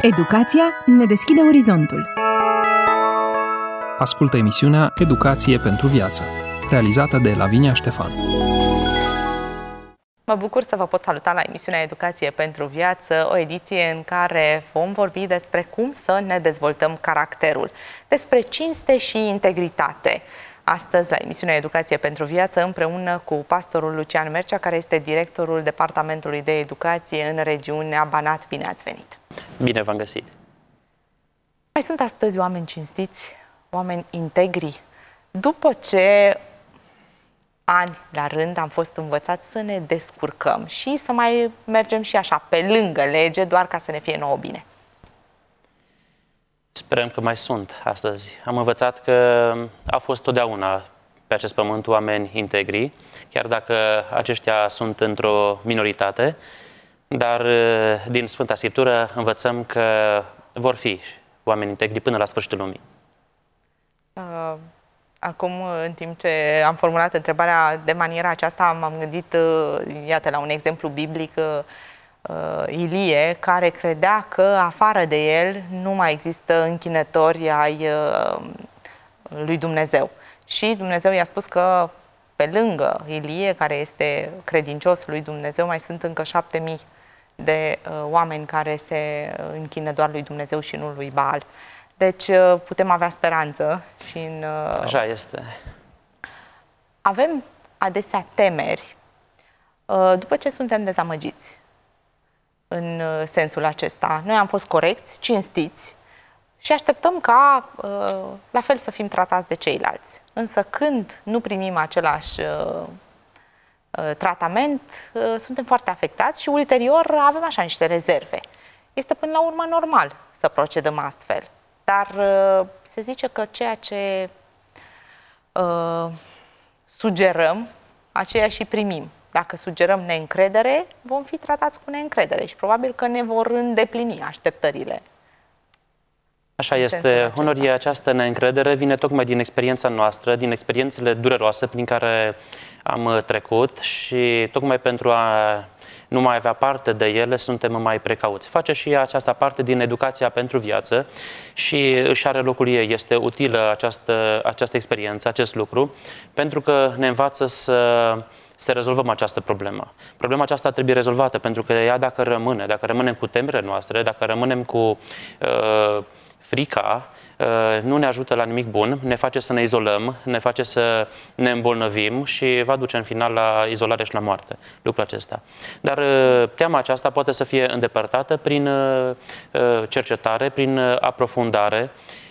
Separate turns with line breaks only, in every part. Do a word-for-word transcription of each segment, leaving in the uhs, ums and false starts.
Educația ne deschide orizontul.
Ascultă emisiunea Educație pentru viață, realizată de Lavinia Ștefan.
Mă bucur să vă pot saluta la emisiunea Educație pentru viață, o ediție în care vom vorbi despre cum să ne dezvoltăm caracterul, despre cinste și integritate. Astăzi, la emisiunea Educație pentru viață, împreună cu pastorul Lucian Mercea, care este directorul Departamentului de Educație în regiunea Banat. Bine ați venit!
Bine v-am găsit!
Mai sunt astăzi oameni cinstiți, oameni integri, după ce ani la rând am fost învățați să ne descurcăm și să mai mergem și așa pe lângă lege, doar ca să ne fie nouă bine.
Sperăm că mai sunt astăzi. Am învățat că au fost totdeauna pe acest pământ oameni integri, chiar dacă aceștia sunt într-o minoritate, dar din Sfânta Scriptură învățăm că vor fi oameni integri până la sfârșitul lumii. Uh,
acum, în timp ce am formulat întrebarea de maniera aceasta, m-am gândit, uh, iată, la un exemplu biblic, uh, Uh, Ilie, care credea că afară de el nu mai există închinători ai uh, lui Dumnezeu. Și Dumnezeu i-a spus că pe lângă Ilie, care este credincios lui Dumnezeu, mai sunt încă șapte mii de uh, oameni care se închină doar lui Dumnezeu și nu lui Baal. Deci uh, putem avea speranță și în... Uh,
Așa este.
Avem adesea temeri uh, după ce suntem dezamăgiți. În sensul acesta. Noi am fost corecți, cinstiți și așteptăm ca la fel să fim tratați de ceilalți. Însă când nu primim același tratament, suntem foarte afectați și ulterior avem așa niște rezerve. Este până la urmă normal să procedăm astfel. Dar se zice că ceea ce sugerăm, aceea și primim. Dacă sugerăm neîncredere, vom fi tratați cu neîncredere și probabil că ne vor îndeplini așteptările.
Așa este. Uneori această neîncredere vine tocmai din experiența noastră, din experiențele dureroase prin care am trecut și tocmai pentru a nu mai avea parte de ele, suntem mai precauți. Face și aceasta parte din educația pentru viață și își are locul ei. Este utilă această, această experiență, acest lucru, pentru că ne învață să să rezolvăm această problemă. Problema aceasta trebuie rezolvată, pentru că ea, dacă rămâne, dacă rămânem cu temerile noastre, dacă rămânem cu uh, frica, uh, nu ne ajută la nimic bun, ne face să ne izolăm, ne face să ne îmbolnăvim și va duce în final la izolare și la moarte, lucrul acesta. Dar uh, teama aceasta poate să fie îndepărtată prin uh, cercetare, prin aprofundare.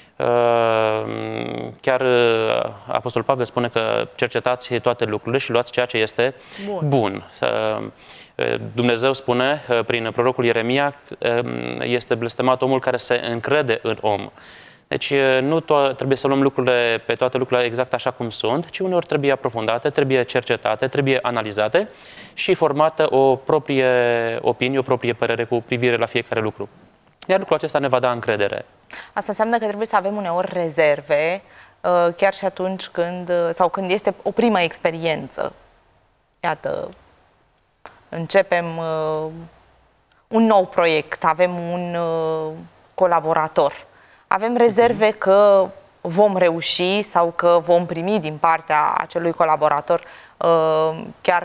Chiar Apostolul Pavel spune că cercetați toate lucrurile și luați ceea ce este bun. bun. Dumnezeu spune prin prorocul Ieremia, este blestemat omul care se încrede în om. Deci nu trebuie să luăm lucrurile pe toate lucrurile exact așa cum sunt, ci uneori trebuie aprofundate, trebuie cercetate, trebuie analizate și formată o proprie opinie, o proprie părere cu privire la fiecare lucru. Iar lucrul acesta ne va da încredere.
Asta înseamnă că trebuie să avem uneori rezerve, chiar și atunci când, sau când este o primă experiență. Iată, începem un nou proiect, avem un colaborator. Avem rezerve că vom reuși sau că vom primi din partea acelui colaborator chiar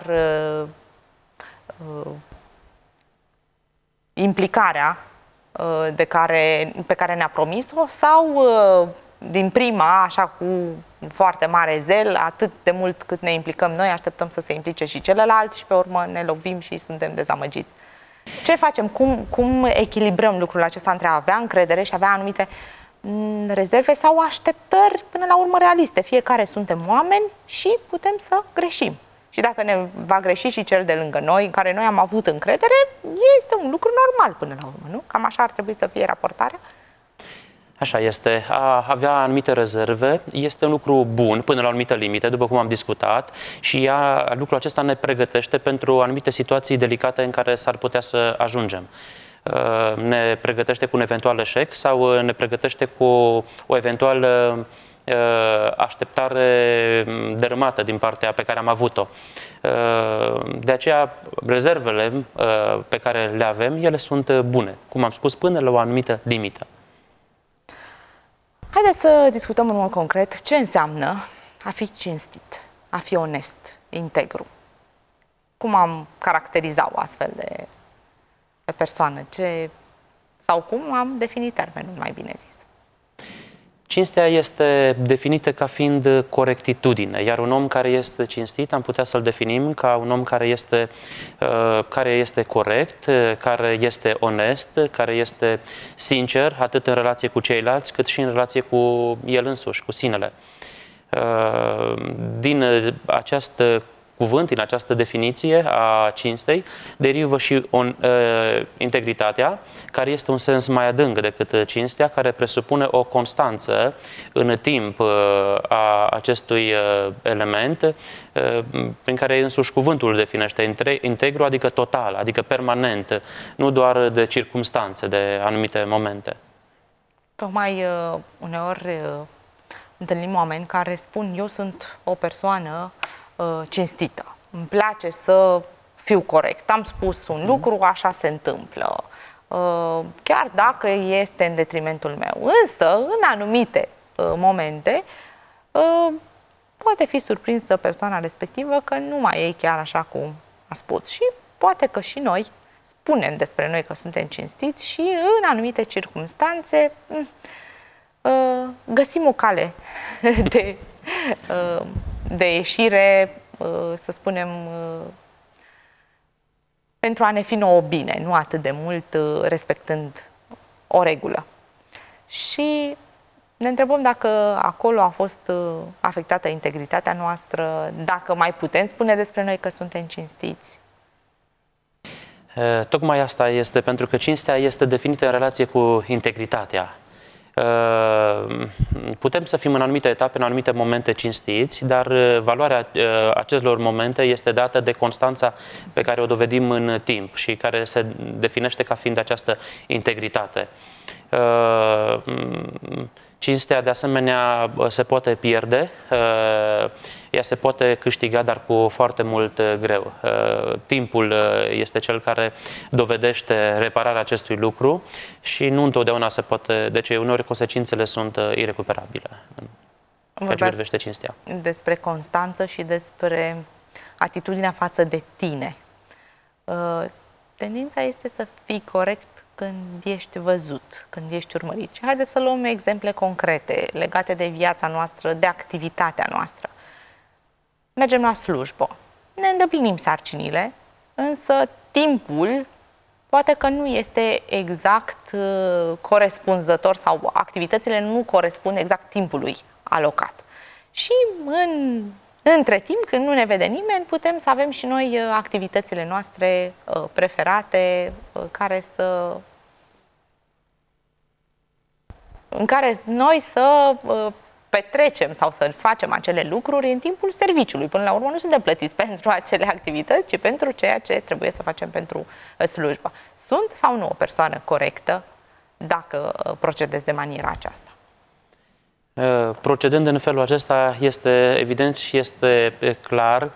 implicarea de care, pe care ne-a promis-o sau din prima, așa cu foarte mare zel, atât de mult cât ne implicăm noi, așteptăm să se implice și celălalt și pe urmă ne lovim și suntem dezamăgiți. Ce facem? Cum, cum echilibrăm lucrul acesta între a avea încredere și a avea anumite rezerve sau așteptări până la urmă realiste? Fiecare suntem oameni și putem să greșim. Și dacă ne va greși și cel de lângă noi, în care noi am avut încredere, este un lucru normal până la urmă, nu? Cam așa ar trebui să fie raportarea?
Așa este. A avea anumite rezerve este un lucru bun până la o anumită limită, după cum am discutat, și ea, lucrul acesta ne pregătește pentru anumite situații delicate în care s-ar putea să ajungem. Ne pregătește cu un eventual eșec sau ne pregătește cu o eventuală așteptare dărâmată din partea pe care am avut-o. De aceea, rezervele pe care le avem, ele sunt bune, cum am spus, până la o anumită limită.
Haideți să discutăm în mod concret ce înseamnă a fi cinstit, a fi onest, integru. Cum am caracterizat o astfel de, de persoană? Ce, sau cum am definit termenul, mai bine zis?
Cinstea este definită ca fiind corectitudine, iar un om care este cinstit am putea să-l definim ca un om care este, uh, care este corect, care este onest, care este sincer, atât în relație cu ceilalți, cât și în relație cu el însuși, cu sinele. Uh, din această cuvânt, în această definiție a cinstei, derivă și on, uh, integritatea, care este un sens mai adânc decât cinstea, care presupune o constanță în timp uh, a acestui uh, element, uh, prin care însuși cuvântul definește integru, adică total, adică permanent, nu doar de circumstanțe, de anumite momente.
Tocmai uh, uneori uh, întâlnim oameni care spun: eu sunt o persoană cinstită. Îmi place să fiu corect. Am spus un lucru, așa se întâmplă. Chiar dacă este în detrimentul meu. Însă, în anumite momente, poate fi surprinsă persoana respectivă că nu mai e chiar așa cum a spus. Și poate că și noi spunem despre noi că suntem cinstiți și în anumite circunstanțe găsim o cale de de ieșire, să spunem, pentru a ne fi nouă bine, nu atât de mult respectând o regulă. Și ne întrebăm dacă acolo a fost afectată integritatea noastră, dacă mai putem spune despre noi că suntem cinstiți.
Tocmai asta este, pentru că cinstea este definită în relație cu integritatea. Putem să fim în anumite etape, în anumite momente cinstiți, dar valoarea acelor momente este dată de constanța pe care o dovedim în timp și care se definește ca fiind această integritate. Cinstea, de asemenea, se poate pierde, ea se poate câștiga, dar cu foarte mult greu. Timpul este cel care dovedește repararea acestui lucru și nu întotdeauna se poate, deci uneori consecințele sunt irecuperabile în ceea ce privește cinstea.
Despre constanță și despre atitudinea față de tine. Tendința este să fii corect când ești văzut, când ești urmărit. Și haideți să luăm exemple concrete legate de viața noastră, de activitatea noastră. Mergem la slujbă, ne îndeplinim sarcinile, însă timpul poate că nu este exact uh, corespunzător sau activitățile nu corespund exact timpului alocat. Și în, între timp, când nu ne vede nimeni, putem să avem și noi uh, activitățile noastre uh, preferate, uh, care să... în care noi să uh, petrecem sau să facem acele lucruri în timpul serviciului. Până la urmă nu suntem plătiți pentru acele activități, ci pentru ceea ce trebuie să facem pentru slujbă. Sunt sau nu o persoană corectă dacă procedez de maniera aceasta?
Procedând în felul acesta este evident și este clar.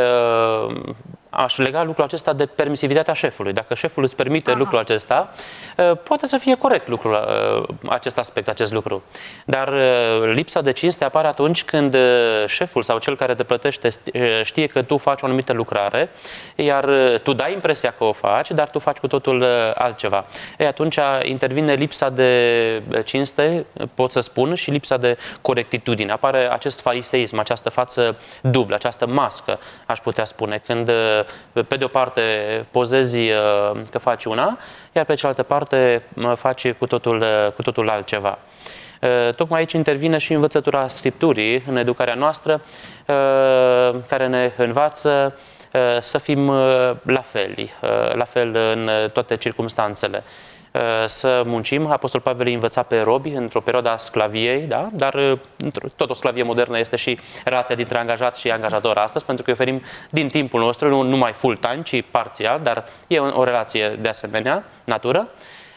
Aș lega lucrul acesta de permisivitatea șefului. Dacă șeful îți permite Aha. lucrul acesta, poate să fie corect lucrul, acest aspect, acest lucru. Dar lipsa de cinste apare atunci când șeful sau cel care te plătește știe că tu faci o anumită lucrare, iar tu dai impresia că o faci, dar tu faci cu totul altceva. Ei, atunci intervine lipsa de cinste, pot să spun, și lipsa de corectitudine. Apare acest fariseism, această față dublă, această mască, aș putea spune, când pe de o parte pozezi că faci una, iar pe cealaltă parte faci cu totul, cu totul altceva. Tocmai aici intervine și învățătura Scripturii în educarea noastră, care ne învață să fim la fel, la fel în toate circumstanțele. Să muncim. Apostol Pavel îi învăța pe robi într-o perioadă a sclaviei, da? Dar tot o sclavie modernă este și relația dintre angajat și angajator astăzi, pentru că oferim din timpul nostru, nu numai full-time, ci parțial, dar e o relație de asemenea natură.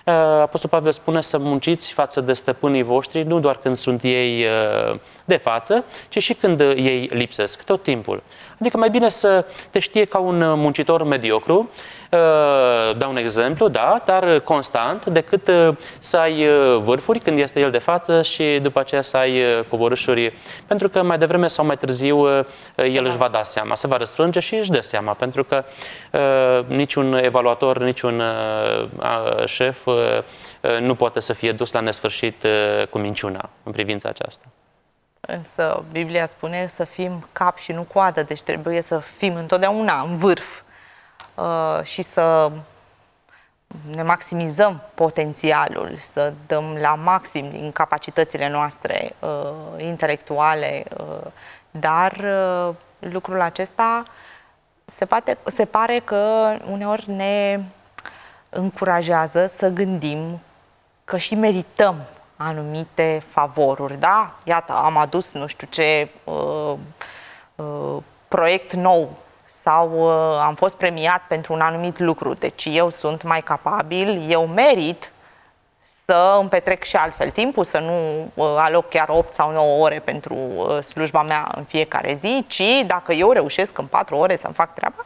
Apostolul Pavel spune să munciți față de stăpânii voștri, nu doar când sunt ei de față, ci și când ei lipsesc, tot timpul. Adică mai bine să te știe ca un muncitor mediocru, dau un exemplu, da, dar constant, decât să ai vârfuri când este el de față și după aceea să ai coborâșuri, pentru că mai devreme sau mai târziu el își va da seama, se va răsfrânge și își dă seama, pentru că uh, niciun evaluator, niciun uh, șef uh, nu poate să fie dus la nesfârșit uh, cu minciuna în privința aceasta.
Însă Biblia spune să fim cap și nu coadă, deci trebuie să fim întotdeauna în vârf uh, și să ne maximizăm potențialul, să dăm la maxim din capacitățile noastre uh, intelectuale, uh, dar uh, lucrul acesta se, poate, se pare că uneori ne încurajează să gândim că și merităm anumite favoruri, da? Iată, am adus nu știu ce uh, uh, proiect nou sau uh, am fost premiat pentru un anumit lucru, deci eu sunt mai capabil, eu merit să îmi petrec și altfel timpul, să nu uh, aloc chiar opt sau nouă ore pentru uh, slujba mea în fiecare zi, ci dacă eu reușesc în patru ore să-mi fac treaba,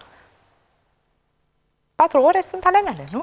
patru ore sunt ale mele, nu?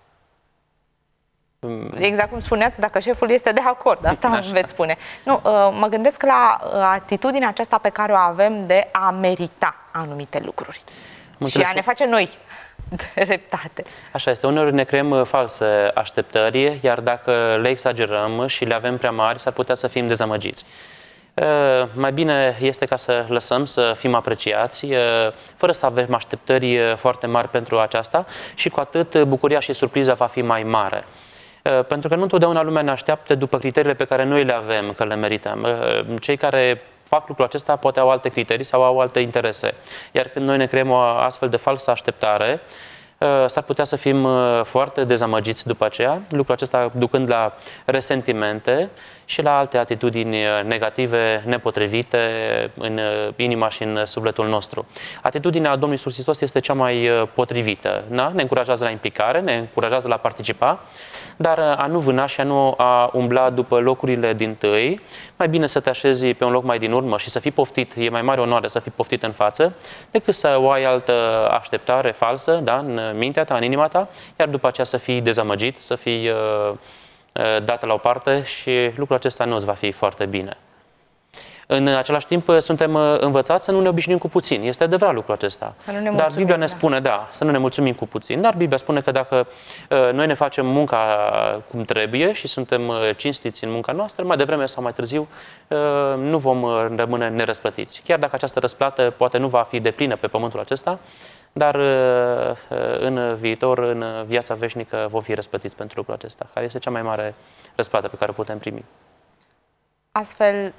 Exact cum spuneați, dacă șeful este de acord, asta îmi veți spune. Nu, mă gândesc la atitudinea aceasta pe care o avem de a merita anumite lucruri. Mulțumesc. Și a ne face noi dreptate.
Așa este, uneori ne creăm false așteptări, iar dacă le exagerăm și le avem prea mari, s-ar putea să fim dezamăgiți. Mai bine este ca să lăsăm să fim apreciați, fără să avem așteptări foarte mari pentru aceasta și cu atât bucuria și surpriza va fi mai mare. Pentru că nu întotdeauna lumea ne așteaptă după criteriile pe care noi le avem, că le merităm. Cei care fac lucrul acesta poate au alte criterii sau au alte interese. Iar când noi ne creăm o astfel de falsă așteptare, s-ar putea să fim foarte dezamăgiți după aceea, lucrul acesta ducând la resentimente și la alte atitudini negative, nepotrivite în inima și în sufletul nostru. Atitudinea Domnului Iisus Hristos este cea mai potrivită. Da? Ne încurajează la implicare, ne încurajează la participa, dar a nu vâna și a nu a umbla după locurile dintâi, mai bine să te așezi pe un loc mai din urmă și să fii poftit, e mai mare onoare să fii poftit în față, decât să o ai altă așteptare falsă, da, în mintea ta, în inima ta, iar după aceea să fii dezamăgit, să fii uh, dată la o parte și lucrul acesta nu îți va fi foarte bine. În același timp, suntem învățați să nu ne obișnuim cu puțin. Este adevărat lucrul acesta. Dar Biblia ne spune, da. da, să nu ne mulțumim cu puțin. Dar Biblia spune că dacă uh, noi ne facem munca cum trebuie și suntem cinstiți în munca noastră, mai devreme sau mai târziu uh, nu vom rămâne nerăsplătiți. Chiar dacă această răsplată poate nu va fi deplină pe pământul acesta, dar uh, în viitor, în viața veșnică, vom fi răsplătiți pentru lucrul acesta, care este cea mai mare răsplată pe care o putem primi.
Astfel,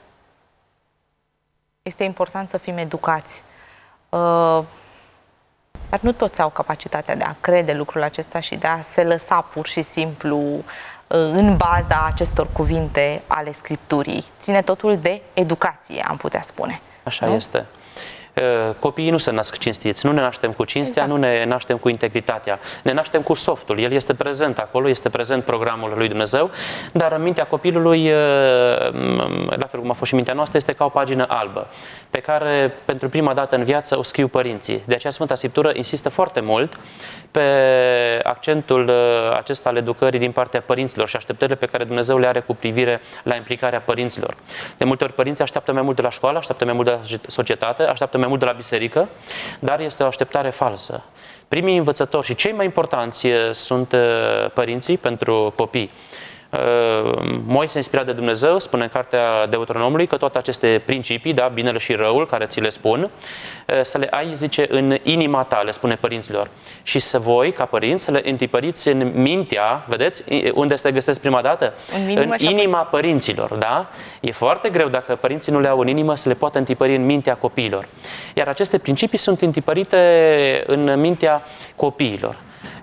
este important să fim educați. Uh, dar nu toți au capacitatea de a crede lucrul acesta și de a se lăsa pur și simplu uh, în baza acestor cuvinte ale Scripturii. Ține totul de educație, am putea spune.
Așa
nu?
este. Copiii nu se nasc cinstiți, nu ne naștem cu cinstea, exact. Nu ne naștem cu integritatea, ne naștem cu softul, el este prezent acolo, este prezent programul lui Dumnezeu, dar în mintea copilului, la fel cum a fost și mintea noastră, este ca o pagină albă, pe care pentru prima dată în viață o scriu părinții. De aceea Sfânta Scriptură insistă foarte mult pe accentul acesta al educării din partea părinților și așteptările pe care Dumnezeu le are cu privire la implicarea părinților. De multe ori părinții așteaptă mai mult de la școală, așteaptă mai mult de la societate, așteaptă mai mult de la biserică, dar este o așteptare falsă. Primii învățători și cei mai importanți sunt părinții pentru copii. Moise, inspirat de Dumnezeu, spune în cartea Deuteronomului că toate aceste principii, da, binele și răul, care ți le spun, să le ai, zice, în inima ta, le spune părinților. Și să voi, ca părinți, să le întipăriți în mintea, vedeți, unde se găsesc prima dată? În, în inima părinților, da? E foarte greu dacă părinții nu le au în inimă să le poată întipări în mintea copiilor. Iar aceste principii sunt întipărite în mintea copiilor.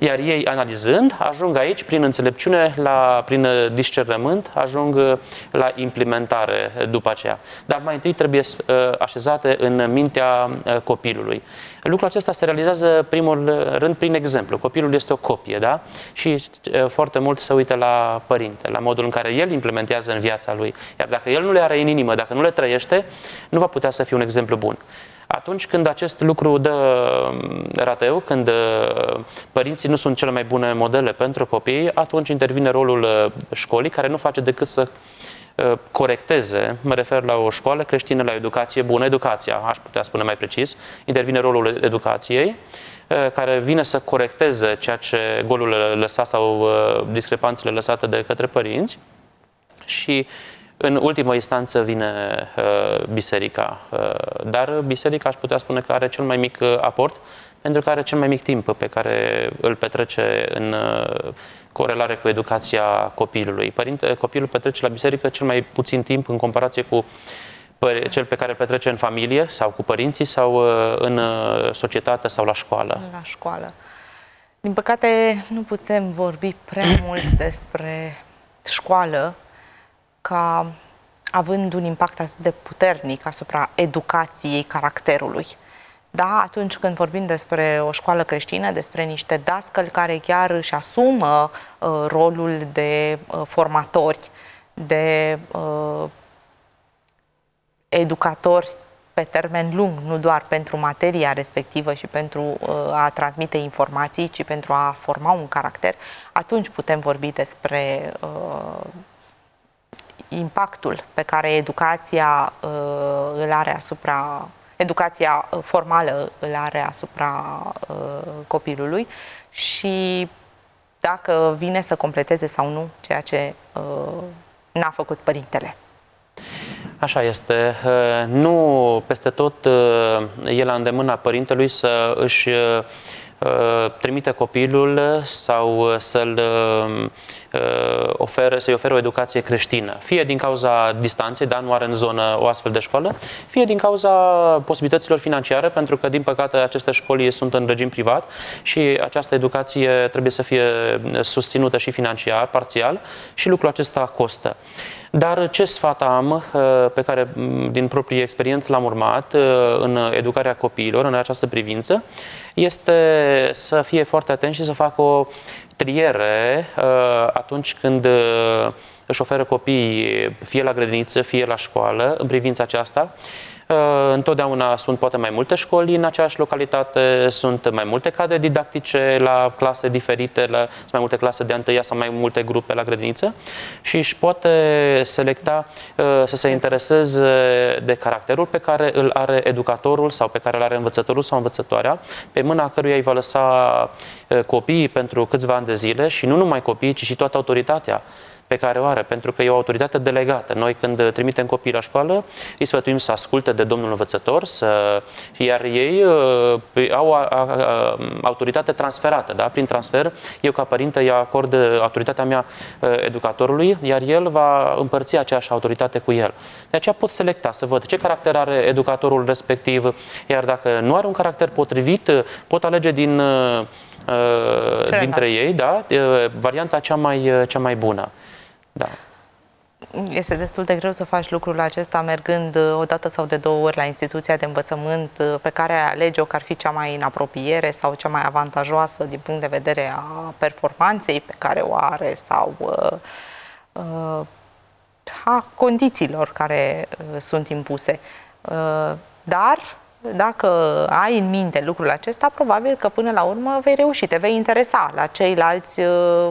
Iar ei, analizând, ajung aici, prin înțelepciune, la, prin discernământ, ajung la implementare după aceea. Dar mai întâi trebuie așezate în mintea copilului. Lucrul acesta se realizează, primul rând, prin exemplu. Copilul este o copie, da? Și foarte mult se uită la părinte, la modul în care el implementează în viața lui. Iar dacă el nu le are în inimă, dacă nu le trăiește, nu va putea să fie un exemplu bun. Atunci când acest lucru dă rateu, când părinții nu sunt cele mai bune modele pentru copii, atunci intervine rolul școlii, care nu face decât să corecteze, mă refer la o școală creștină, la educație bună, educația, aș putea spune mai precis, intervine rolul educației, care vine să corecteze ceea ce golul lăsat sau discrepanțele lăsate de către părinți și în ultimă instanță vine uh, biserica, uh, dar biserica aș putea spune că are cel mai mic uh, aport, pentru că are cel mai mic timp pe care îl petrece în uh, corelare cu educația copilului. Părinte, copilul petrece la biserică cel mai puțin timp în comparație cu cel pe care îl petrece în familie sau cu părinții sau uh, în uh, societate sau la școală.
La școală. Din păcate, nu putem vorbi prea mult despre școală ca având un impact atât de puternic asupra educației caracterului. Da, atunci când vorbim despre o școală creștină, despre niște dascăli care chiar își asumă uh, rolul de uh, formatori, de uh, educatori pe termen lung, nu doar pentru materia respectivă și pentru uh, a transmite informații, ci pentru a forma un caracter, atunci putem vorbi despre uh, impactul pe care educația uh, îl are asupra, educația formală îl are asupra uh, copilului și dacă vine să completeze sau nu ceea ce uh, n-a făcut părintele.
Așa este. Nu peste tot e la îndemâna părintelui să își trimite copilul sau să-l ofere, să-i ofere o educație creștină. Fie din cauza distanței, dar nu are în zonă o astfel de școală, fie din cauza posibilităților financiare, pentru că, din păcate, aceste școli sunt în regim privat și această educație trebuie să fie susținută și financiar, parțial, și lucrul acesta costă. Dar ce sfat am, pe care din proprie experiență l-am urmat în educarea copiilor în această privință, este să fie foarte atent și să facă o triere atunci când își oferă copiii fie la grădiniță, fie la școală, în privința aceasta. Întotdeauna sunt poate mai multe școli în aceeași localitate, sunt mai multe cadre didactice la clase diferite, la, sunt mai multe clase de întâia sau mai multe grupe la grădiniță și își poate selecta să se intereseze de caracterul pe care îl are educatorul sau pe care îl are învățătorul sau învățătoarea, pe mâna căruia îi va lăsa copiii pentru câțiva ani de zile și nu numai copiii, ci și toată autoritatea pe care o are, pentru că e o autoritate delegată. Noi, când trimitem copiii la școală, îi sfătuim să asculte de domnul învățător, să... iar ei uh, au a, a, a, autoritate transferată. Da? Prin transfer, eu ca părinte îi acord autoritatea mea uh, educatorului, iar el va împărți aceeași autoritate cu el. De aceea pot selecta, să văd ce caracter are educatorul respectiv, iar dacă nu are un caracter potrivit, pot alege din, uh, dintre ei, da? varianta cea mai, cea mai bună. Da.
Este destul de greu să faci lucrul acesta mergând o dată sau de două ori la instituția de învățământ pe care alege-o că ar fi cea mai în apropiere sau cea mai avantajoasă din punct de vedere a performanței pe care o are sau uh, uh, a condițiilor care uh, sunt impuse. Uh, dar dacă ai în minte lucrul acesta, probabil că până la urmă vei reuși, te vei interesa la ceilalți uh,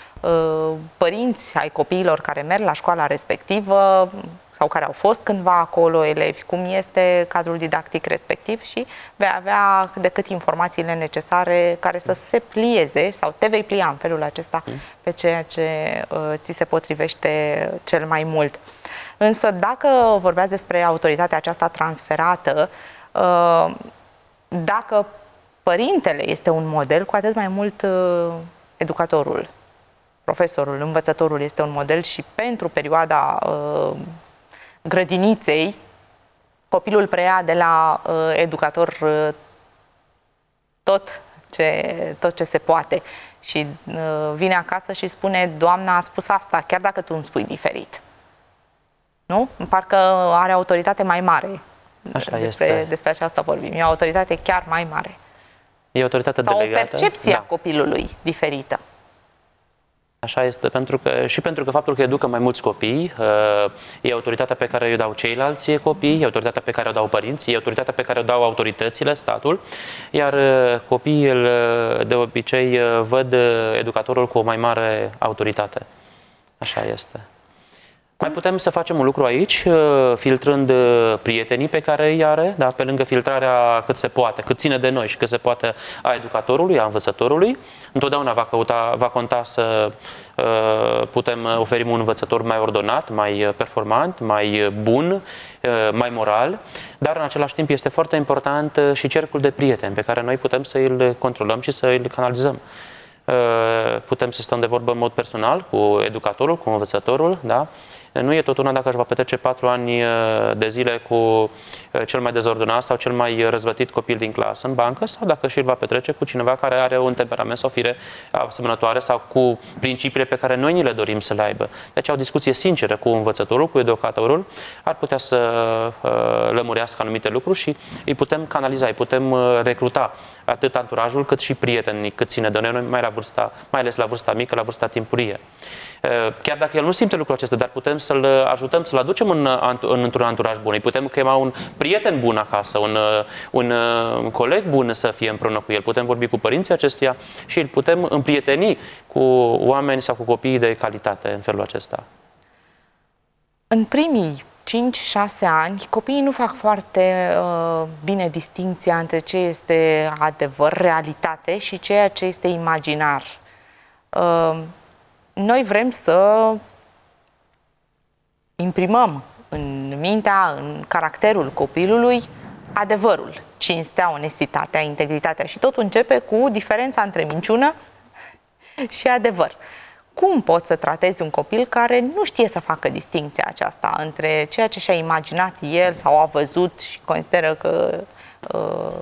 părinți ai copiilor care merg la școala respectivă sau care au fost cândva acolo, elevi, cum este cadrul didactic respectiv și vei avea cât de cât informațiile necesare care să se plieze sau te vei plia în felul acesta pe ceea ce uh, ți se potrivește cel mai mult. Însă dacă vorbeați despre autoritatea aceasta transferată, uh, dacă părintele este un model, cu atât mai mult uh, educatorul, profesorul, învățătorul este un model și pentru perioada uh, grădiniței, copilul preia de la uh, educator uh, tot ce, tot ce se poate. Și uh, vine acasă și spune, doamna a spus asta, chiar dacă tu îmi spui diferit. Nu? Parcă are autoritate mai mare.
Așa
despre,
este.
despre aceasta vorbim. E o autoritate chiar mai mare.
E autoritate
Sau
delegată.
o percepție
da.
a copilului diferită.
Așa este, pentru că, și pentru că faptul că educă mai mulți copii, e autoritatea pe care o dau ceilalți copii, e autoritatea pe care o dau părinții, e autoritatea pe care o dau autoritățile, statul, iar copiii de obicei văd educatorul cu o mai mare autoritate. Așa este. Mai putem să facem un lucru aici, filtrând prietenii pe care îi are, da? Pe lângă filtrarea cât se poate, cât ține de noi și cât se poate a educatorului, a învățătorului. Întotdeauna va, căuta, va conta să uh, putem oferi un învățător mai ordonat, mai performant, mai bun, uh, mai moral, dar în același timp este foarte important și cercul de prieteni pe care noi putem să îl controlăm și să îl canalizăm. Putem să stăm de vorbă în mod personal cu educatorul, cu învățătorul, da? Nu e tot una dacă își va petrece patru ani de zile cu cel mai dezordonat sau cel mai răzvătit copil din clasă în bancă, sau dacă și îl va petrece cu cineva care are un temperament sau fire asemănătoare sau cu principiile pe care noi ni le dorim să le aibă. Deci o discuție sinceră cu învățătorul, cu educatorul, ar putea să uh, lămurească anumite lucruri și îi putem canaliza, îi putem uh, recruta atât anturajul cât și prietenii, cât ține de noi, mai, la vârsta, mai ales la vârsta mică, la vârsta timpurie. Chiar dacă el nu simte lucrul acesta, dar putem să-l ajutăm, să-l aducem în, în, într-un anturaj bun. Îi putem chema un prieten bun acasă, un, un, un coleg bun să fie împreună cu el. Putem vorbi cu părinții acestuia și îl putem împrieteni cu oameni sau cu copiii de calitate în felul acesta.
În primii cinci șase ani, copiii nu fac foarte uh, bine distincția între ce este adevăr, realitate și ceea ce este imaginar. Uh, Noi vrem să imprimăm în mintea, în caracterul copilului adevărul, cinstea, onestitatea, integritatea și totul începe cu diferența între minciună și adevăr. Cum poți să tratezi un copil care nu știe să facă distincția aceasta între ceea ce și-a imaginat el sau a văzut și consideră că uh,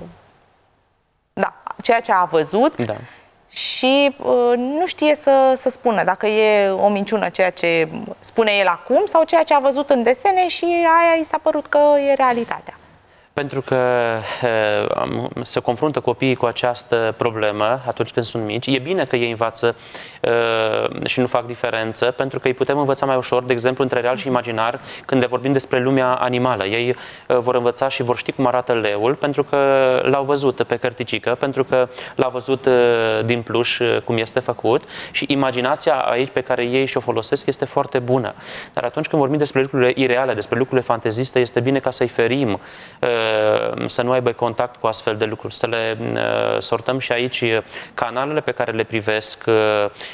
da, ceea ce a văzut
da.
și uh, nu știe să, să spună dacă e o minciună ceea ce spune el acum sau ceea ce a văzut în desene și aia i s-a părut că e realitatea.
Pentru că uh, se confruntă copiii cu această problemă atunci când sunt mici. E bine că ei învață uh, și nu fac diferență, pentru că îi putem învăța mai ușor, de exemplu, între real și imaginar, când le vorbim despre lumea animală. Ei uh, vor învăța și vor ști cum arată leul, pentru că l-au văzut pe cărticică, pentru că l-au văzut uh, din pluș uh, cum este făcut și imaginația aici pe care ei și-o folosesc este foarte bună. Dar atunci când vorbim despre lucrurile ireale, despre lucrurile fanteziste, este bine ca să-i ferim uh, să nu aibă contact cu astfel de lucruri, să le uh, sortăm și aici canalele pe care le privesc, uh,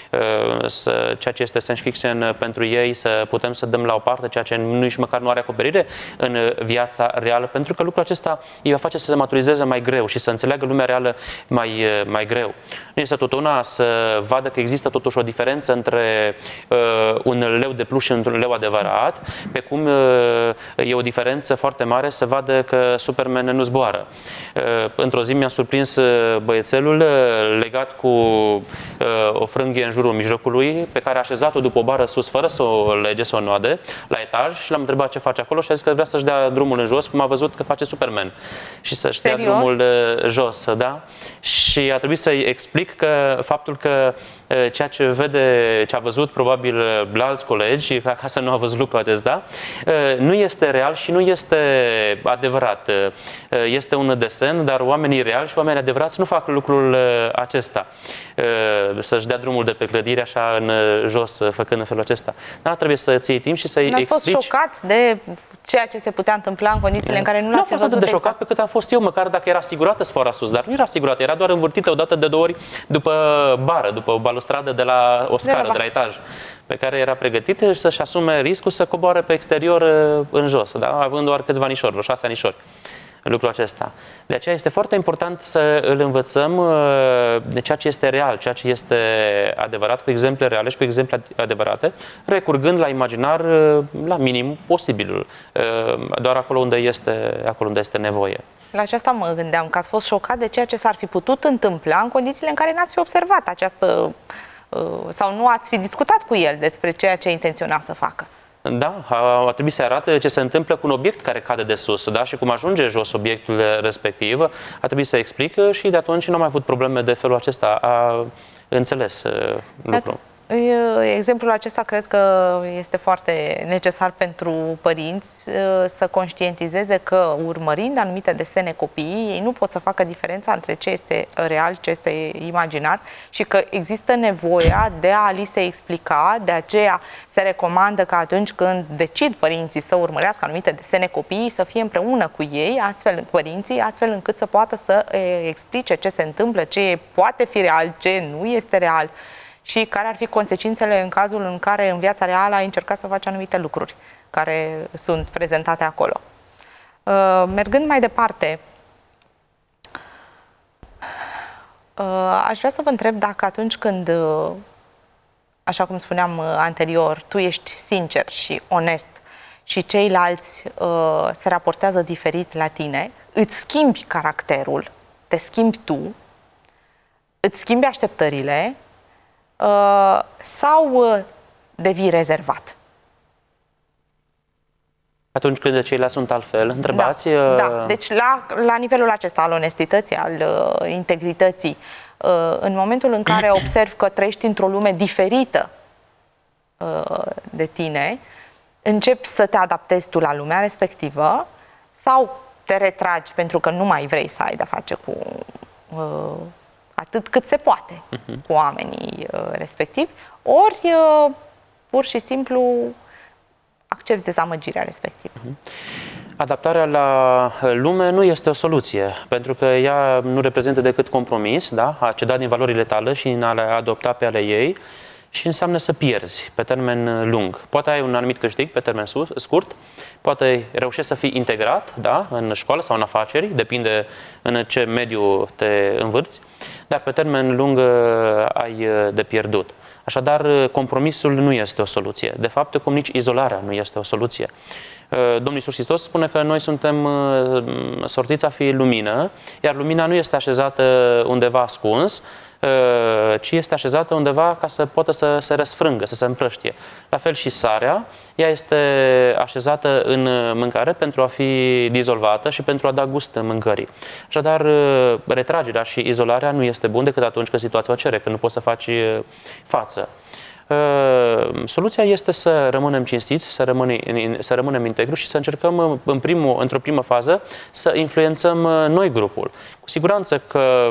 să, ceea ce este science fiction pentru ei, să putem să dăm la o parte ceea ce nici măcar nu are acoperire în viața reală, pentru că lucrul acesta îi va face să se maturizeze mai greu și să înțeleagă lumea reală mai, mai greu. Nu este tot una să vadă că există totuși o diferență între uh, un leu de pluș și un leu adevărat, pe cum uh, e o diferență foarte mare să vadă că Superman nu zboară. Într-o zi mi-a surprins băiețelul legat cu o frânghie în jurul mijlocului, pe care a așezat-o după o bară sus, fără să o lege, să o noade, la etaj, și l-am întrebat ce face acolo și a zis că vrea să-și dea drumul în jos, cum a văzut că face Superman. Și să-și dea drumul jos, da? Și a trebuit să-i explic că faptul că ceea ce vede, ce a văzut probabil la alți colegi, acasă nu a văzut lucrul acesta, nu este real și nu este adevărat. Este un desen, dar oamenii reali și oamenii adevărați nu fac lucrul acesta. Să-și dea drumul de pe clădire așa în jos, făcând în felul acesta. Da, trebuie să-ți iei timp și să-i explici.
N-ați fost șocat de ceea ce se putea întâmpla în condițiile în care nu l-ați văzut?
Nu am fost atât de șocat pe cât am fost eu, măcar dacă era asigurată sfoara sus, dar nu era asigurată, era doar învârtită odată de două ori după bară, după o balustradă de la o scară, de la, de la etaj, pe care era pregătită să-și asume riscul să coboare pe exterior în jos, da? Având doar câțiva anișori, vreo șase anișori. Lucrul acesta. De aceea este foarte important să îl învățăm de ceea ce este real, ceea ce este adevărat, cu exemple reale și cu exemple adevărate, recurgând la imaginar la minim posibilul, doar acolo unde este, acolo unde este nevoie.
La aceasta mă gândeam, că ați fost șocat de ceea ce s-ar fi putut întâmpla în condițiile în care n-ați fi observat această, sau nu ați fi discutat cu el despre ceea ce intenționa să facă.
Da, a trebuit să arate ce se întâmplă cu un obiect care cade de sus, da? Și cum ajunge jos obiectul respectiv, a trebuit să explică și de atunci nu am mai avut probleme de felul acesta. A înțeles lucrul.
Exemplul acesta cred că este foarte necesar pentru părinți să conștientizeze că, urmărind anumite desene copiii, ei nu pot să facă diferența între ce este real, ce este imaginar și că există nevoia de a li se explica. De aceea se recomandă că atunci când decid părinții să urmărească anumite desene copiii, să fie împreună cu ei, astfel părinții, astfel încât să poată să explice ce se întâmplă, ce poate fi real, ce nu este real și care ar fi consecințele în cazul în care în viața reală ai încercat să faci anumite lucruri care sunt prezentate acolo. Uh, mergând mai departe, uh, aș vrea să vă întreb dacă atunci când, uh, așa cum spuneam uh, anterior, tu ești sincer și onest și ceilalți uh, se raportează diferit la tine, îți schimbi caracterul, te schimbi tu, îți schimbi așteptările, Uh, sau uh, devii rezervat?
Atunci când ceilalți sunt altfel, întrebați?
Da, da. Deci la, la nivelul acesta al onestității, al uh, integrității, uh, în momentul în care observi că trăiești într-o lume diferită uh, de tine, începi să te adaptezi tu la lumea respectivă sau te retragi pentru că nu mai vrei să ai de-a face cu uh, atât cât se poate uh-huh. cu oamenii uh, respectivi, ori uh, pur și simplu accepți dezamăgirea respectivă. Uh-huh.
Adaptarea la lume nu este o soluție, pentru că ea nu reprezintă decât compromis, da? A ceda din valorile tale și în a le adopta pe ale ei și înseamnă să pierzi pe termen lung. Poate ai un anumit câștig pe termen scurt, poate reușești să fii integrat, da? În școală sau în afaceri, depinde în ce mediu te învârți, dar pe termen lung ai de pierdut. Așadar, compromisul nu este o soluție. De fapt, cum nici izolarea nu este o soluție. Domnul Iisus Hristos spune că noi suntem sortiți a fi lumină, iar lumina nu este așezată undeva ascuns, ci este așezată undeva ca să poată să se răsfrângă, să se împrăștie. La fel și sarea, ea este așezată în mâncare pentru a fi dizolvată și pentru a da gust mâncării. Așadar, retragerea și izolarea nu este bun decât atunci când situația o cere, când nu poți să faci față. Soluția este să rămânem cinstiți, să, rămâne, să rămânem integru și să încercăm în primul, într-o primă fază să influențăm noi grupul. Cu siguranță că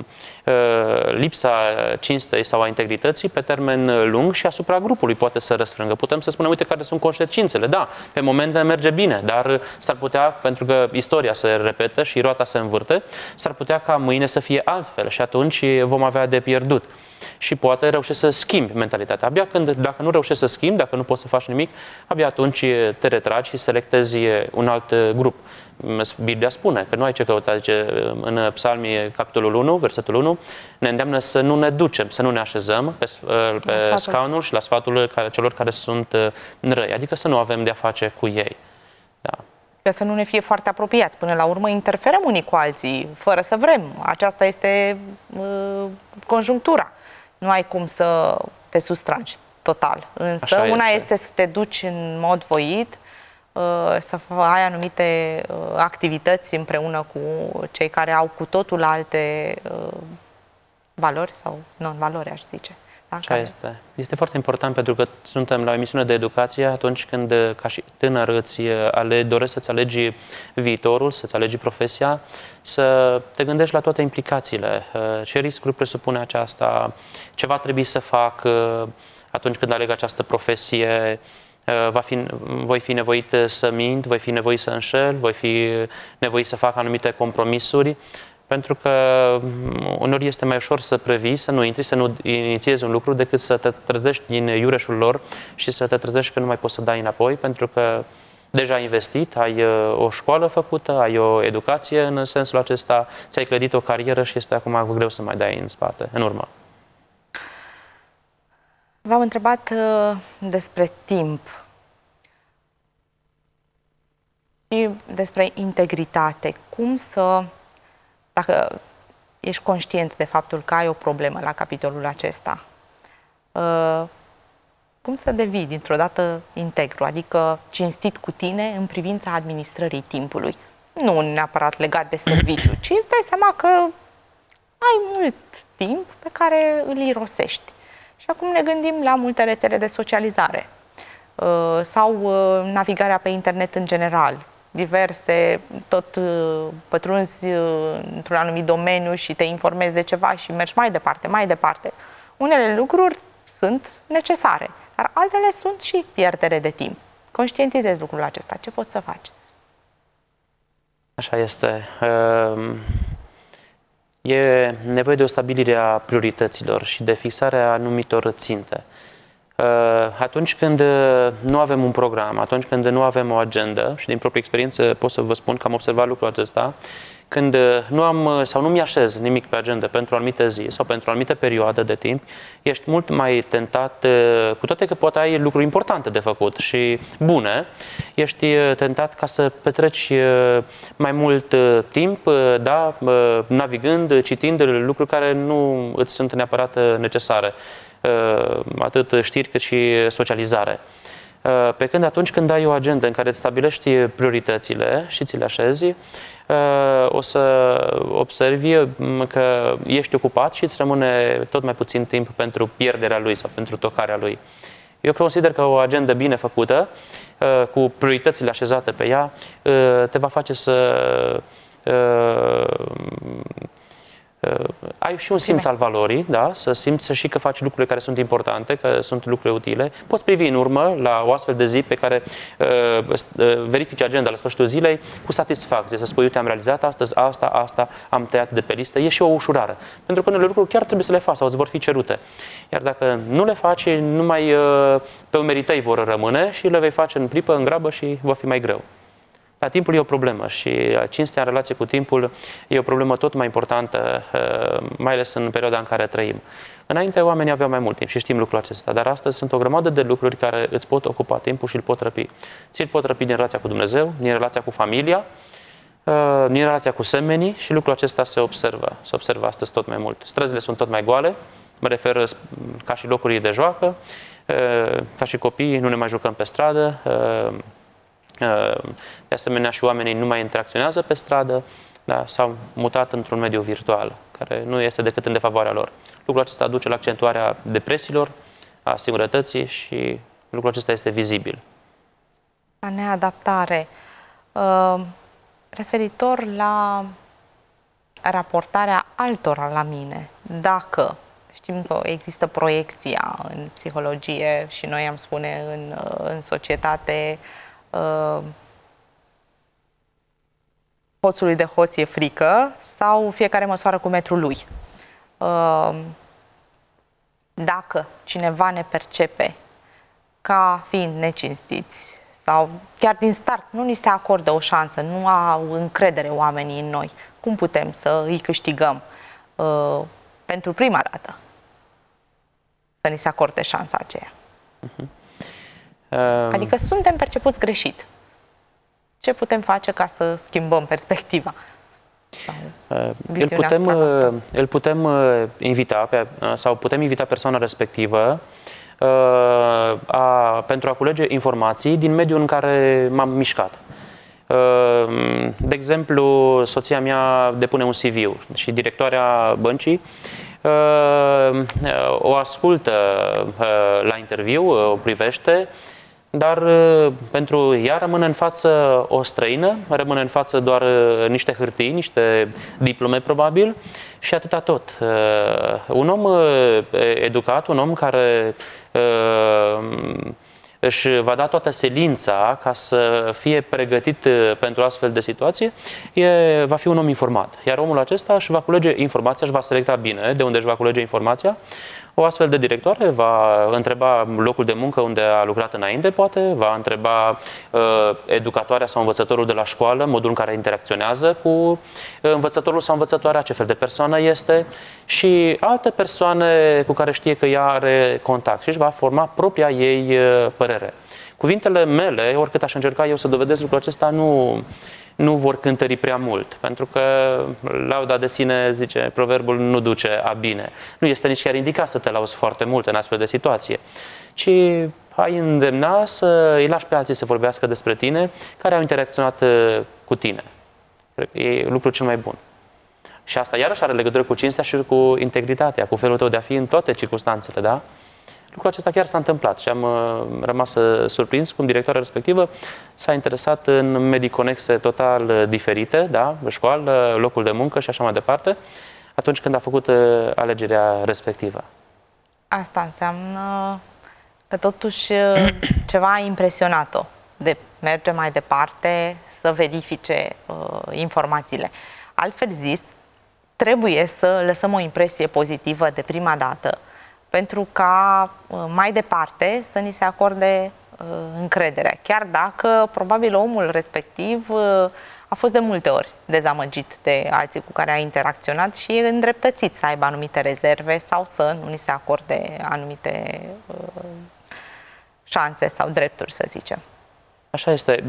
lipsa cinstei sau a integrității pe termen lung și asupra grupului poate să răsfrângă. Putem să spunem, uite care sunt consecințele. Da, pe momente merge bine, dar s-ar putea, pentru că istoria se repetă și roata se învârte, s-ar putea ca mâine să fie altfel și atunci vom avea de pierdut. Și poate reușești să schimbi mentalitatea. Abia când, dacă nu reușești să schimbi, dacă nu poți să faci nimic, abia atunci te retragi și selectezi un alt grup. Biblia spune că nu ai ce căuta, zice, în Psalmii, capitolul unu, versetul unu, ne îndeamnă să nu ne ducem, să nu ne așezăm pe, pe scaunul și la sfatul celor care sunt răi, adică să nu avem de-a face cu ei. Da.
Că să nu ne fie foarte apropiați. Până la urmă interferăm unii cu alții, fără să vrem. Aceasta este uh, conjunctura. Nu ai cum să te sustragi total. Însă Așa una este. este să te duci în mod voit, să ai anumite activități împreună cu cei care au cu totul alte valori sau non-valori, aș zice. Da?
Așa este. Este foarte important pentru că suntem la o emisiune de educație atunci când, ca și tânăr, îți ale, dorești să-ți alegi viitorul, să-ți alegi profesia, să te gândești la toate implicațiile. Ce riscuri presupune aceasta, ce va trebui să fac atunci când aleg această profesie, Va fi, voi fi nevoit să mint, voi fi nevoit să înșel, voi fi nevoit să fac anumite compromisuri, pentru că uneori este mai ușor să previi, să nu intri, să nu inițiezi un lucru, decât să te trezești din iureșul lor și să te trezești că nu mai poți să dai înapoi, pentru că deja ai investit, ai o școală făcută, ai o educație în sensul acesta, ți-ai clădit o carieră și este acum greu să mai dai în spate, în urmă.
V-am întrebat uh, despre timp. și despre integritate. Cum să, dacă ești conștient de faptul că ai o problemă la capitolul acesta, cum să devii dintr-o dată integru, adică cinstit cu tine în privința administrării timpului? Nu neapărat legat de serviciu, ci îți dai seama că ai mult timp pe care îl irosești. Și acum ne gândim la multe rețele de socializare sau navigarea pe internet în general, diverse, tot pătrunzi într-un anumit domeniu și te informezi de ceva și mergi mai departe, mai departe. Unele lucruri sunt necesare, dar altele sunt și pierdere de timp. Conștientizezi lucrul acesta. Ce poți să faci?
Așa este. E nevoie de o stabilire a priorităților și de fixarea anumitor ținte. Atunci când nu avem un program, atunci când nu avem o agendă, și din proprie experiență pot să vă spun că am observat lucrul acesta, când nu am sau nu mi-așez nimic pe agenda pentru o anumită zi sau pentru o anumită perioadă de timp, ești mult mai tentat, cu toate că poate ai lucruri importante de făcut și bune, ești tentat ca să petreci mai mult timp, da, navigând, citind lucruri care nu îți sunt neapărat necesare, atât știri cât și socializare. Pe când atunci când ai o agendă în care îți stabilești prioritățile și ți le așezi, o să observi că ești ocupat și îți rămâne tot mai puțin timp pentru pierderea lui sau pentru tocarea lui. Eu consider că o agendă bine făcută, cu prioritățile așezate pe ea, te va face să ai și un simț al valorii, da? Să simți și că faci lucrurile care sunt importante, că sunt lucruri utile. Poți privi în urmă la o astfel de zi pe care uh, verifici agenda la sfârșitul zilei cu satisfacție, să spui, uite, am realizat astăzi asta, asta, am tăiat de pe listă. E și o ușurare. Pentru că unele lucruri chiar trebuie să le faci sau îți vor fi cerute. Iar dacă nu le faci, numai uh, pe umerii tăi vor rămâne și le vei face în clipă, în grabă și va fi mai greu. Dar timpul e o problemă și cinstea în relație cu timpul e o problemă tot mai importantă, mai ales în perioada în care trăim. Înainte oamenii aveau mai mult timp și știm lucrul acesta, dar astăzi sunt o grămadă de lucruri care îți pot ocupa timpul și îl pot răpi. Ți-l pot răpi din relația cu Dumnezeu, din relația cu familia, din relația cu semenii și lucrul acesta se observă. Se observă astăzi tot mai mult. Străzile sunt tot mai goale, mă refer ca și locuri de joacă, ca și copii nu ne mai jucăm pe stradă, de asemenea și oamenii nu mai interacționează pe stradă, da, s-au mutat într-un mediu virtual, care nu este decât în defavoarea lor. Lucrul acesta duce la accentuarea depresiilor, a singurătății și lucrul acesta este vizibil.
La neadaptare, uh, referitor la raportarea altora la mine, dacă știm că există proiecția în psihologie și noi am spune în, în societate, hoțului de hoț e frică sau fiecare măsoară cu metrul lui. Dacă cineva ne percepe ca fiind necinstiți sau chiar din start nu ni se acordă o șansă, nu au încredere oamenii în noi, cum putem să îi câștigăm pentru prima dată să ni se acorde șansa aceea? Uh-huh. Adică suntem percepuți greșit. Ce putem face ca să schimbăm perspectiva?
Îl putem, îl putem invita pe, sau putem invita persoana respectivă a, pentru a culege informații din mediul în care m-am mișcat. De exemplu, soția mea depune un C V și directoarea băncii o ascultă la interviu, o privește, dar pentru ea rămâne în față o străină, rămâne în față doar niște hârtii, niște diplome probabil și atâta tot. Un om educat, un om care își va da toată silința ca să fie pregătit pentru astfel de situație, e, va fi un om informat. Iar omul acesta își va culege informația, își va selecta bine de unde își va culege informația, O astfel de directoare va întreba locul de muncă unde a lucrat înainte, poate, va întreba uh, educatoarea sau învățătorul de la școală, modul în care interacționează cu învățătorul sau învățătoarea, ce fel de persoană este și alte persoane cu care știe că ea are contact și își va forma propria ei uh, părere. Cuvintele mele, oricât aș încerca eu să dovedesc lucrul acesta, nu, nu vor cântări prea mult, pentru că lauda de sine, zice proverbul, nu duce a bine. Nu este nici chiar indicat să te lauzi foarte mult în astfel de situație, ci ai îndemna să îi lași pe alții să vorbească despre tine, care au interacționat cu tine. Cred că e lucrul cel mai bun. Și asta iarăși are legătură cu cinstea și cu integritatea, cu felul tău de a fi în toate circunstanțele, da? Lucrul acesta chiar s-a întâmplat și am uh, rămas uh, surprins cum directoarea respectivă s-a interesat în medii conexe total uh, diferite, da? Școală, locul de muncă și așa mai departe, atunci când a făcut uh, alegerea respectivă.
Asta înseamnă că totuși uh, ceva a impresionat-o de merge mai departe, să verifice uh, informațiile. Altfel zis, trebuie să lăsăm o impresie pozitivă de prima dată, pentru ca mai departe să ni se acorde uh, încrederea, chiar dacă probabil omul respectiv uh, a fost de multe ori dezamăgit de alții cu care a interacționat și e îndreptățit să aibă anumite rezerve sau să nu ni se acorde anumite uh, șanse sau drepturi, să zicem.
Așa este.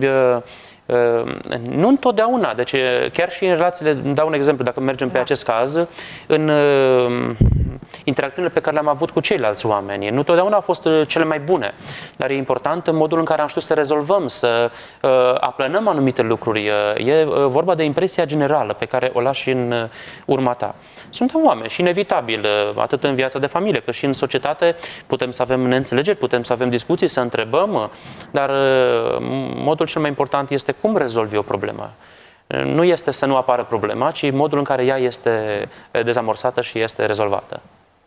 Nu întotdeauna, deci chiar și în relațiile, dau un exemplu, dacă mergem pe da. acest caz, în interacțiunile pe care le-am avut cu ceilalți oameni, nu întotdeauna au fost cele mai bune, dar e important în modul în care am știut să rezolvăm, să aplanăm anumite lucruri. E vorba de impresia generală pe care o lași în urma ta. Suntem oameni și inevitabil, atât în viața de familie, cât și în societate, putem să avem neînțelegeri, putem să avem discuții, să întrebăm, dar modul cel mai important este cum rezolvi o problemă. Nu este să nu apară problema, ci modul în care ea este dezamorsată și este rezolvată.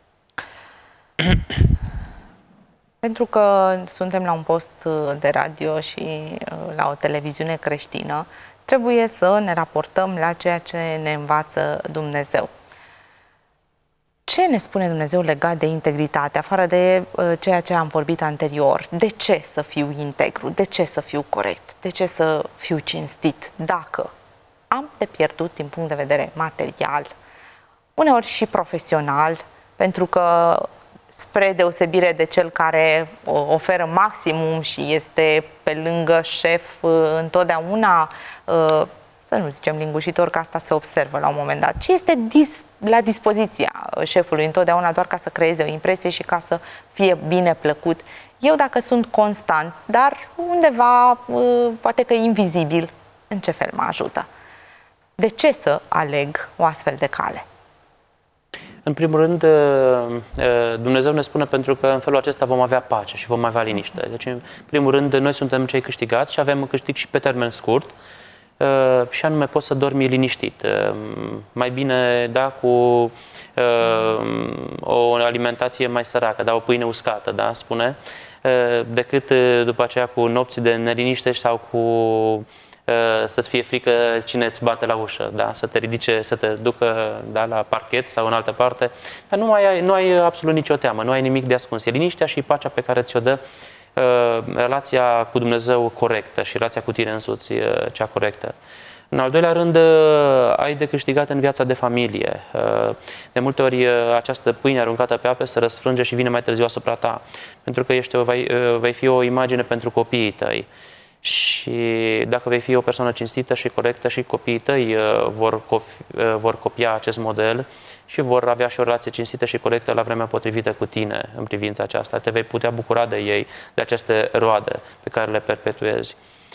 Pentru că suntem la un post de radio și la o televiziune creștină, trebuie să ne raportăm la ceea ce ne învață Dumnezeu. Ce ne spune Dumnezeu legat de integritate, afară de uh, ceea ce am vorbit anterior? De ce să fiu integru? De ce să fiu corect? De ce să fiu cinstit? Dacă am de pierdut din punct de vedere material, uneori și profesional, pentru că spre deosebire de cel care oferă maximum și este pe lângă șef uh, întotdeauna, uh, să nu zicem lingușitor, că asta se observă la un moment dat, ci este dis- la dispoziția șefului întotdeauna doar ca să creeze o impresie și ca să fie bine plăcut. Eu dacă sunt constant, dar undeva poate că invizibil, în ce fel mă ajută? De ce să aleg o astfel de cale?
În primul rând, Dumnezeu ne spune pentru că în felul acesta vom avea pace și vom avea liniște. Deci, în primul rând, noi suntem cei câștigați și avem câștig și pe termen scurt. Uh, și anume poți să dormi liniștit. Uh, mai bine, da, cu uh, o alimentație mai săracă, da, o pâine uscată, da, spune, uh, decât uh, după aceea cu nopți de neliniște sau cu uh, să-ți fie frică cine îți bate la ușă, da, să te ridice, să te ducă, da, la parchet sau în altă parte. Dar nu, mai ai, nu ai absolut nicio teamă, nu ai nimic de ascuns. E liniștea și pacea pe care ți-o dă relația cu Dumnezeu corectă și relația cu tine însuți cea corectă. În al doilea rând, ai de câștigat în viața de familie. De multe ori această pâine aruncată pe apă se răsfrânge și vine mai târziu asupra ta, pentru că ești o, vei, vei fi o imagine pentru copiii tăi. Și dacă vei fi o persoană cinstită și corectă, și copiii tăi vor, vor copia acest model și vor avea și o relație cinstită și corectă la vremea potrivită cu tine în privința aceasta. Te vei putea bucura de ei, de aceste roade pe care le perpetuezi.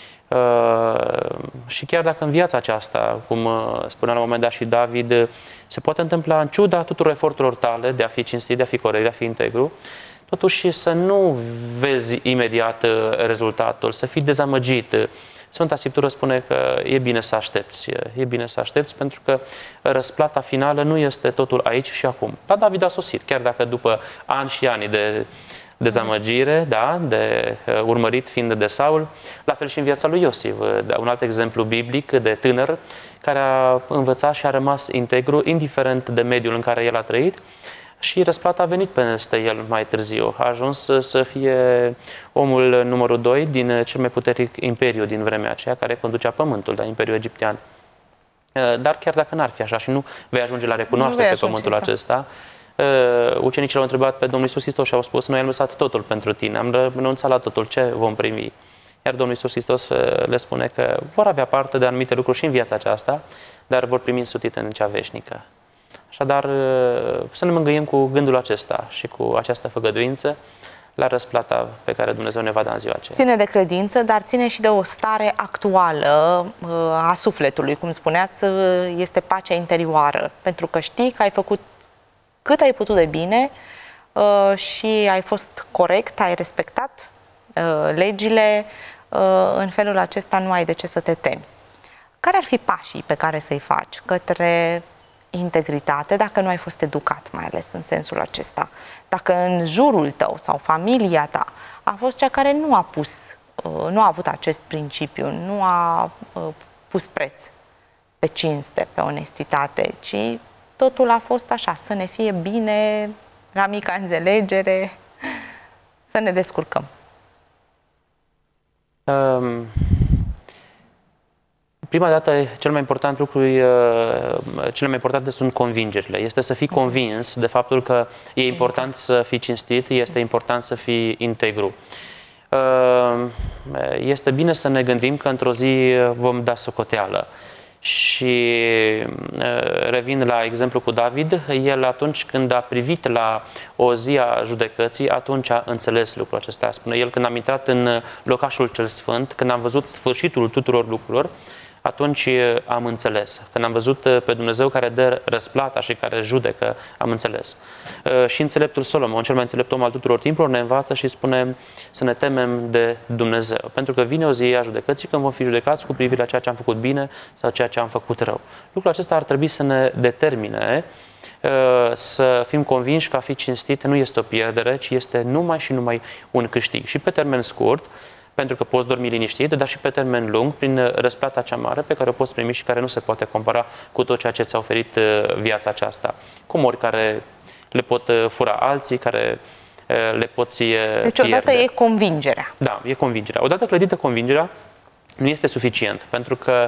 Uh, și chiar dacă în viața aceasta, cum spunea la un moment dat și David, se poate întâmpla în ciuda tuturor eforturilor tale de a fi cinstit, de a fi corect, de a fi integru, totuși să nu vezi imediat rezultatul, să fii dezamăgit. Sfânta Scriptură spune că e bine să aștepți, e bine să aștepți pentru că răsplata finală nu este totul aici și acum. Dar David a sosit, chiar dacă după ani și ani de dezamăgire, da, de urmărit fiind de Saul, la fel și în viața lui Iosif, un alt exemplu biblic de tânăr care a învățat și a rămas integru, indiferent de mediul în care el a trăit, Și răsplata a venit peste el mai târziu. A ajuns să fie omul numărul doi din cel mai puternic imperiu din vremea aceea, care conducea pământul, da, Imperiul Egiptean. Dar chiar dacă n-ar fi așa și nu vei ajunge la recunoaștere pe pământul acesta, ucenicii l-au întrebat pe Domnul Iisus Hristos și au spus: noi am lăsat totul pentru tine, am renunțat la totul, ce vom primi? Iar Domnul Iisus Hristos le spune că vor avea parte de anumite lucruri și în viața aceasta, dar vor primi însutite în cea veșnică. Așadar, să ne mângâiem cu gândul acesta și cu această făgăduință la răsplata pe care Dumnezeu ne va da în ziua aceea.
Ține de credință, dar ține și de o stare actuală a sufletului. Cum spuneați, este pacea interioară, pentru că știi că ai făcut cât ai putut de bine și ai fost corect, ai respectat legile, în felul acesta nu ai de ce să te temi. Care ar fi pașii pe care să-i faci către integritate dacă nu ai fost educat, mai ales în sensul acesta? Dacă în jurul tău sau familia ta a fost cea care nu a pus, nu a avut acest principiu, nu a pus preț pe cinste, pe onestitate, ci totul a fost așa, să ne fie bine, la mica înțelegere, să ne descurcăm.
Um, prima dată, cel mai important lucru, uh, cele mai importante sunt convingerile. Este să fii convins de faptul că e important să fii cinstit, este important să fii integru. Uh, este bine să ne gândim că într-o zi vom da socoteală. Și revin la exemplu cu David, el atunci când a privit la o zi a judecății, atunci a înțeles lucrul acesta. Spune el: când am intrat în locașul cel sfânt, când am văzut sfârșitul tuturor lucrurilor, atunci am înțeles. Când am văzut pe Dumnezeu care dă răsplata și care judecă, am înțeles. Și înțeleptul Solomon, cel mai înțelept om al tuturor timpurilor, ne învață și spune să ne temem de Dumnezeu. Pentru că vine o zi a judecății când vom fi judecați cu privire la ceea ce am făcut bine sau ceea ce am făcut rău. Lucrul acesta ar trebui să ne determine să fim convinși că a fi cinstit nu este o pierdere, ci este numai și numai un câștig. Și pe termen scurt, pentru că poți dormi liniștit, dar și pe termen lung, prin răsplata cea mare pe care o poți primi și care nu se poate compara cu tot ceea ce ți-a oferit viața aceasta. Cu mori care le pot fura alții, care le poți
Deci odată
pierde.
e convingerea.
Da, e convingerea. Odată clădită convingerea, nu este suficient, pentru că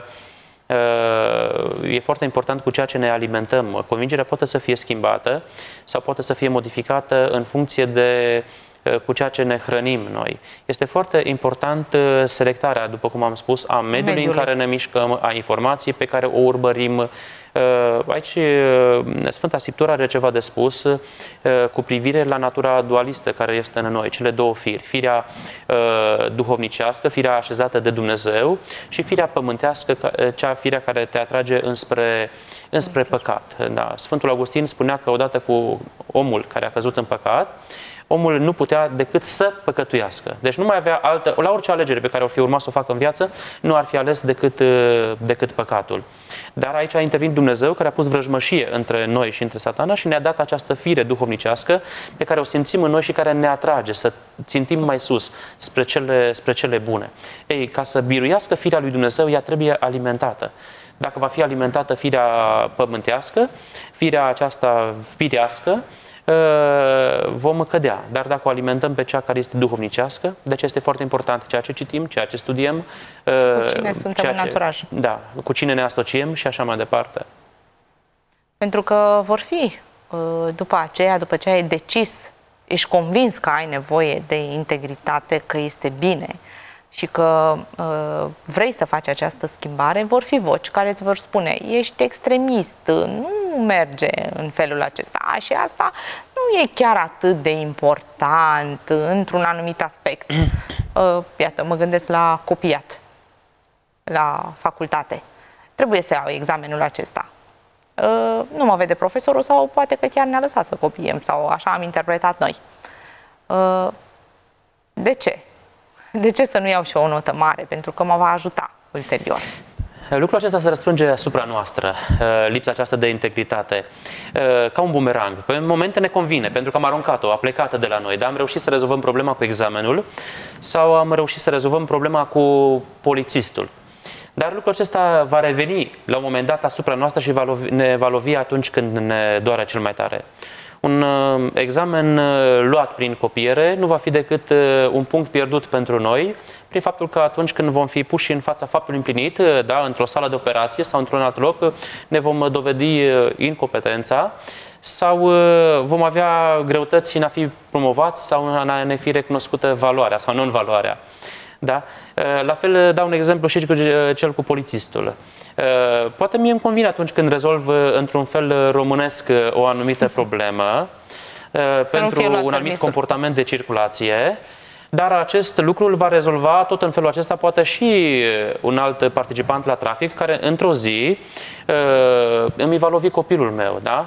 e foarte important cu ceea ce ne alimentăm. Convingerea poate să fie schimbată sau poate să fie modificată în funcție de cu ceea ce ne hrănim noi. Este foarte important selectarea, după cum am spus, a mediului, mediului în care ne mișcăm, a informației pe care o urmărim. Aici Sfânta Scriptură are ceva de spus cu privire la natura dualistă care este în noi, cele două firi, firea duhovnicească, firea așezată de Dumnezeu, și firea pământească, cea firea care te atrage înspre, înspre păcat. Da. Sfântul Augustin spunea că odată cu omul care a căzut în păcat, omul nu putea decât să păcătuiască. Deci nu mai avea altă, la orice alegere pe care o fi urmat să o facă în viață, nu ar fi ales decât, decât păcatul. Dar aici a intervenit Dumnezeu, care a pus vrăjmășie între noi și între Satana și ne-a dat această fire duhovnicească pe care o simțim în noi și care ne atrage să țintim mai sus spre cele, spre cele bune. Ei, ca să biruiască firea lui Dumnezeu, ea trebuie alimentată. Dacă va fi alimentată firea pământească, firea aceasta firească, vom cădea. Dar dacă o alimentăm pe cea care este duhovnicească, deci este foarte important ceea ce citim, ceea ce studiem,
și cu cine suntem în anturaj.
Da, cu cine ne asociem și așa mai departe.
Pentru că vor fi, după aceea, după ce ai decis, ești convins că ai nevoie de integritate, că este bine și că uh, vrei să faci această schimbare, vor fi voci care îți vor spune: ești extremist, nu merge în felul acesta. A, și asta nu e chiar atât de important într-un anumit aspect. Uh, iată, mă gândesc la copiat, la facultate. Trebuie să iau examenul acesta. Uh, nu mă vede profesorul sau poate că chiar ne-a lăsat să copiem sau așa am interpretat noi. Uh, de ce? De ce să nu iau și o notă mare? Pentru că mă va ajuta ulterior.
Lucrul acesta se răsfrânge asupra noastră, lipsa aceasta de integritate, ca un bumerang. Pe momente ne convine, pentru că am aruncat-o, a plecat de la noi, dar am reușit să rezolvăm problema cu examenul sau am reușit să rezolvăm problema cu polițistul. Dar lucrul acesta va reveni la un moment dat asupra noastră și va lovi, ne va lovi atunci când ne doare cel mai tare. Un examen luat prin copiere nu va fi decât un punct pierdut pentru noi, prin faptul că atunci când vom fi puși în fața faptului împlinit, da, într-o sală de operație sau într-un alt loc, ne vom dovedi incompetența sau vom avea greutăți în a fi promovați sau în a ne fi recunoscută valoarea sau non-valoarea. Da? La fel dau un exemplu și cu cel cu polițistul. Poate mie îmi convine atunci când rezolv într-un fel românesc o anumită problemă pentru un anumit comportament de circulație, dar acest lucru îl va rezolva tot în felul acesta poate și un alt participant la trafic care într-o zi îmi va lovi copilul meu, da?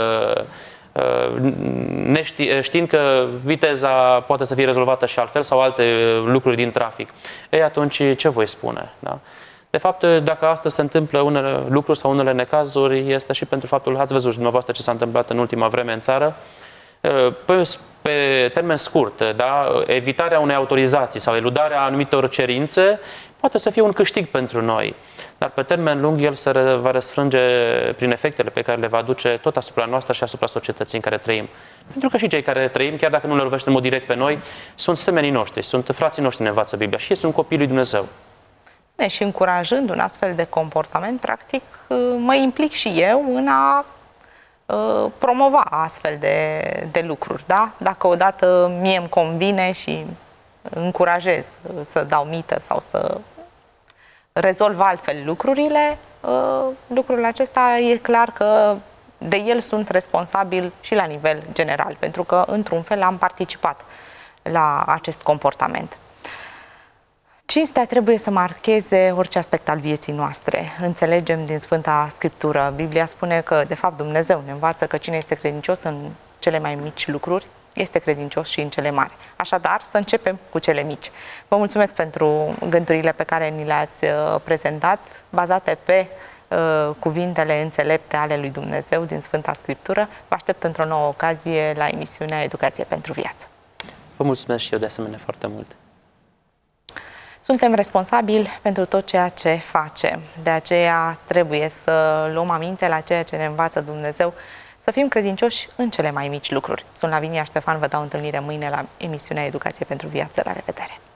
Știind că viteza poate să fie rezolvată și altfel sau alte lucruri din trafic. Ei, atunci ce voi spune? Da? De fapt, dacă astăzi se întâmplă unele lucruri sau unele necazuri, este și pentru faptul, ați văzut dumneavoastră ce s-a întâmplat în ultima vreme în țară, pe, pe termen scurt, da? Evitarea unei autorizații sau eludarea anumitor cerințe poate să fie un câștig pentru noi. Dar pe termen lung el se va răsfrânge prin efectele pe care le va aduce tot asupra noastră și asupra societății în care trăim. Pentru că și cei care trăim, chiar dacă nu le lovește în mod direct pe noi, sunt semenii noștri, sunt frații noștri, ne învață Biblia și ei sunt copiii lui Dumnezeu.
Ne, și încurajând un astfel de comportament, practic, mă implic și eu în a uh, promova astfel de, de lucruri. Da? Dacă odată mie îmi convine și încurajez să dau mită sau să rezolv altfel lucrurile, lucrul acesta e clar că de el sunt responsabil și la nivel general, pentru că într-un fel am participat la acest comportament. Cinstea trebuie să marcheze orice aspect al vieții noastre. Înțelegem din Sfânta Scriptură. Biblia spune că, de fapt, Dumnezeu ne învață că cine este credincios în cele mai mici lucruri, este credincios și în cele mari. Așadar, să începem cu cele mici. Vă mulțumesc pentru gândurile pe care ni le-ați prezentat, bazate pe uh, cuvintele înțelepte ale lui Dumnezeu din Sfânta Scriptură. Vă aștept într-o nouă ocazie la emisiunea Educație pentru Viață.
Vă mulțumesc și eu de asemenea foarte mult.
Suntem responsabili pentru tot ceea ce facem. De aceea trebuie să luăm aminte la ceea ce ne învață Dumnezeu, să fim credincioși în cele mai mici lucruri. Sunt Lavinia Ștefan, vă dau întâlnire mâine la emisiunea Educație pentru Viață. La revedere!